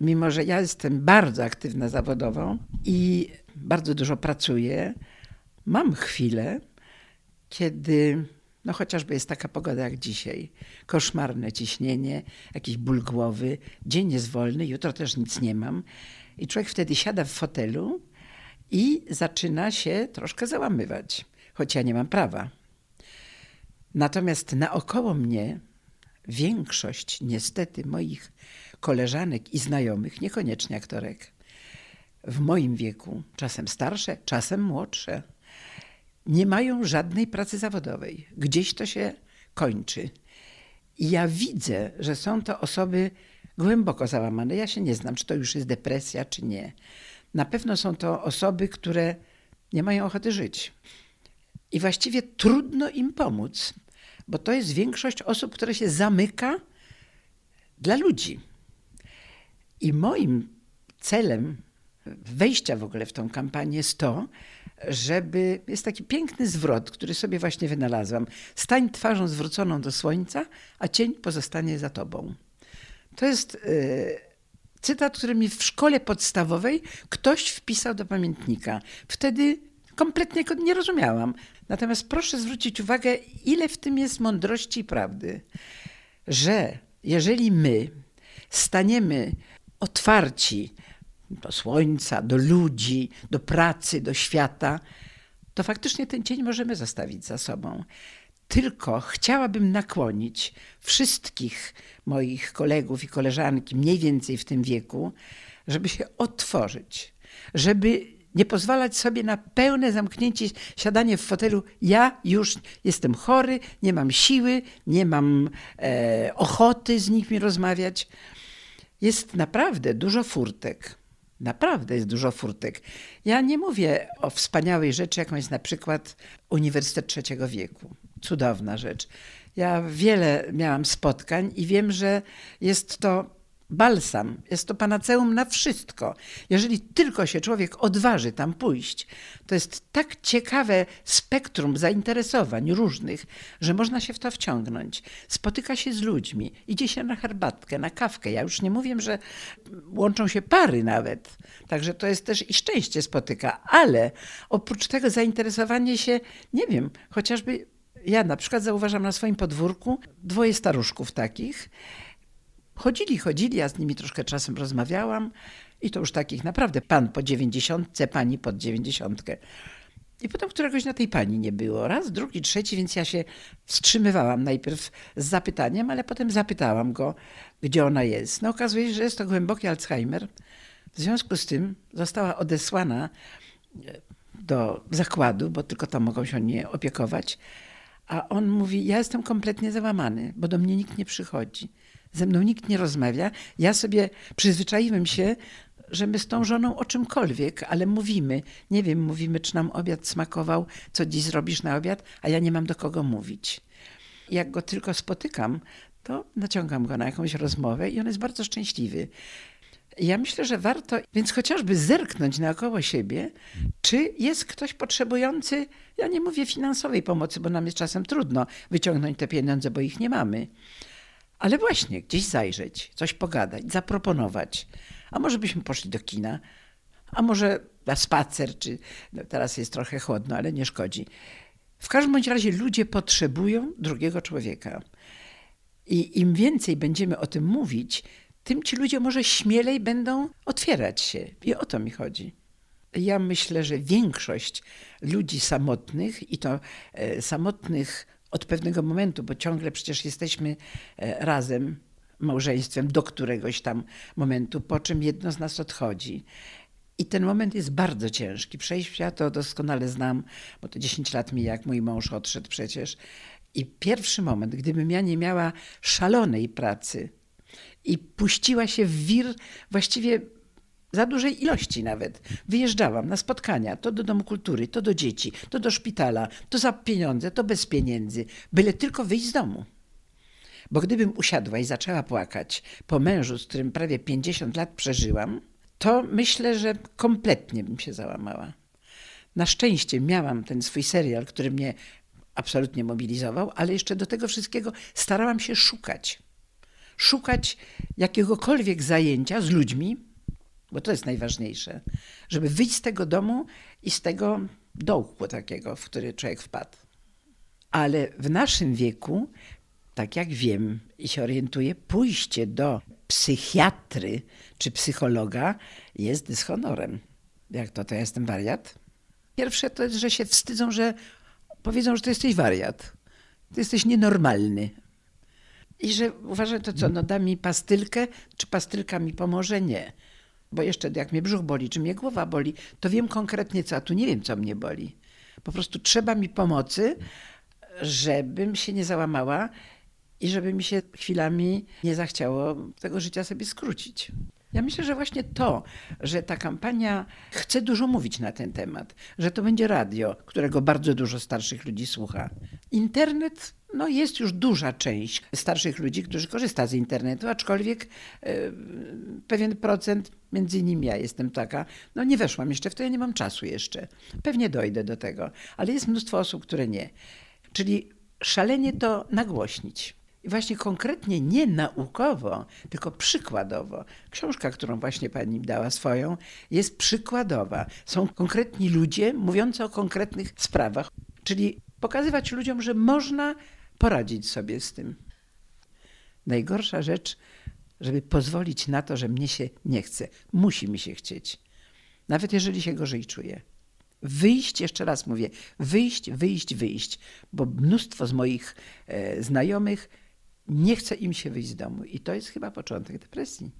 mimo że ja jestem bardzo aktywna zawodowo i bardzo dużo pracuję, mam chwilę, kiedy chociażby jest taka pogoda jak dzisiaj, koszmarne ciśnienie, jakiś ból głowy, dzień jest wolny, jutro też nic nie mam i człowiek wtedy siada w fotelu i zaczyna się troszkę załamywać, choć ja nie mam prawa. Natomiast naokoło mnie większość niestety moich koleżanek i znajomych, niekoniecznie aktorek, w moim wieku, czasem starsze, czasem młodsze, nie mają żadnej pracy zawodowej. Gdzieś to się kończy. I ja widzę, że są to osoby głęboko załamane. Ja się nie znam, czy to już jest depresja, czy nie. Na pewno są to osoby, które nie mają ochoty żyć. I właściwie trudno im pomóc, bo to jest większość osób, które się zamyka dla ludzi. I moim celem wejścia w ogóle w tą kampanię jest to, żeby, jest taki piękny zwrot, który sobie właśnie wynalazłam. Stań twarzą zwróconą do słońca, a cień pozostanie za tobą. To jest cytat, który mi w szkole podstawowej ktoś wpisał do pamiętnika. Wtedy kompletnie go nie rozumiałam. Natomiast proszę zwrócić uwagę, ile w tym jest mądrości i prawdy, że jeżeli my staniemy otwarci do słońca, do ludzi, do pracy, do świata, to faktycznie ten cień możemy zostawić za sobą. Tylko chciałabym nakłonić wszystkich moich kolegów i koleżanki, mniej więcej w tym wieku, żeby się otworzyć, żeby nie pozwalać sobie na pełne zamknięcie, siadanie w fotelu. Ja już jestem chory, nie mam siły, nie mam ochoty z nimi rozmawiać. Jest naprawdę dużo furtek. Naprawdę jest dużo furtek. Ja nie mówię o wspaniałej rzeczy, jaką jest na przykład Uniwersytet Trzeciego Wieku. Cudowna rzecz. Ja wiele miałam spotkań i wiem, że jest to balsam, jest to panaceum na wszystko. Jeżeli tylko się człowiek odważy tam pójść, to jest tak ciekawe spektrum zainteresowań różnych, że można się w to wciągnąć. Spotyka się z ludźmi, idzie się na herbatkę, na kawkę. Ja już nie mówię, że łączą się pary nawet. Także to jest też i szczęście spotyka. Ale oprócz tego zainteresowanie się, nie wiem, chociażby ja na przykład zauważam na swoim podwórku 2 staruszków takich. Chodzili, ja z nimi troszkę czasem rozmawiałam i to już takich naprawdę pan po 90, pani pod 90. I potem któregoś na tej pani nie było. Raz, drugi, trzeci, więc ja się wstrzymywałam najpierw z zapytaniem, ale potem zapytałam go, gdzie ona jest. Okazuje się, że jest to głęboki Alzheimer. W związku z tym została odesłana do zakładu, bo tylko tam mogą się o nie opiekować. A on mówi, ja jestem kompletnie załamany, bo do mnie nikt nie przychodzi. Ze mną nikt nie rozmawia. Ja sobie przyzwyczaiłem się, że my z tą żoną o czymkolwiek, ale mówimy. Nie wiem, mówimy, czy nam obiad smakował, co dziś zrobisz na obiad, a ja nie mam do kogo mówić. Jak go tylko spotykam, to naciągam go na jakąś rozmowę i on jest bardzo szczęśliwy. Ja myślę, że warto więc chociażby zerknąć naokoło siebie, czy jest ktoś potrzebujący, ja nie mówię finansowej pomocy, bo nam jest czasem trudno wyciągnąć te pieniądze, bo ich nie mamy. Ale właśnie gdzieś zajrzeć, coś pogadać, zaproponować. A może byśmy poszli do kina, a może na spacer, czy teraz jest trochę chłodno, ale nie szkodzi. W każdym bądź razie ludzie potrzebują drugiego człowieka. I im więcej będziemy o tym mówić, tym ci ludzie może śmielej będą otwierać się. I o to mi chodzi. Ja myślę, że większość ludzi samotnych i to samotnych od pewnego momentu, bo ciągle przecież jesteśmy razem, małżeństwem do któregoś tam momentu, po czym jedno z nas odchodzi. I ten moment jest bardzo ciężki. Przejścia to doskonale znam, bo to 10 lat mi jak mój mąż odszedł przecież. I pierwszy moment, gdybym ja nie miała szalonej pracy i puściła się w wir właściwie za dużej ilości nawet. Wyjeżdżałam na spotkania, to do Domu Kultury, to do dzieci, to do szpitala, to za pieniądze, to bez pieniędzy. Byle tylko wyjść z domu. Bo gdybym usiadła i zaczęła płakać po mężu, z którym prawie 50 lat przeżyłam, to myślę, że kompletnie bym się załamała. Na szczęście miałam ten swój serial, który mnie absolutnie mobilizował, ale jeszcze do tego wszystkiego starałam się szukać. szukać jakiegokolwiek zajęcia z ludźmi, bo to jest najważniejsze, żeby wyjść z tego domu i z tego dołku takiego, w który człowiek wpadł. Ale w naszym wieku, tak jak wiem i się orientuję, pójście do psychiatry czy psychologa jest dyshonorem. Jak to ja jestem wariat? Pierwsze to jest, że się wstydzą, że powiedzą, że to jesteś wariat. Ty jesteś nienormalny. I że uważam, to co, no da mi pastylkę, czy pastylka mi pomoże? Nie. Bo jeszcze jak mnie brzuch boli, czy mnie głowa boli, to wiem konkretnie co, a tu nie wiem, co mnie boli. Po prostu trzeba mi pomocy, żebym się nie załamała i żeby mi się chwilami nie zachciało tego życia sobie skrócić. Ja myślę, że właśnie to, że ta kampania chce dużo mówić na ten temat, że to będzie radio, którego bardzo dużo starszych ludzi słucha. Internet, no jest już duża część starszych ludzi, którzy korzysta z internetu, aczkolwiek pewien procent, między innymi ja jestem taka, no nie weszłam jeszcze w to, ja nie mam czasu jeszcze. Pewnie dojdę do tego, ale jest mnóstwo osób, które nie. Czyli szalenie to nagłośnić. I właśnie konkretnie nie naukowo, tylko przykładowo. Książka, którą właśnie pani dała swoją, jest przykładowa. Są konkretni ludzie mówiący o konkretnych sprawach. Czyli pokazywać ludziom, że można poradzić sobie z tym. Najgorsza rzecz, żeby pozwolić na to, że mnie się nie chce. Musi mi się chcieć. Nawet jeżeli się gorzej czuję. Wyjść, jeszcze raz mówię, wyjść, bo mnóstwo z moich znajomych nie chce im się wyjść z domu i to jest chyba początek depresji.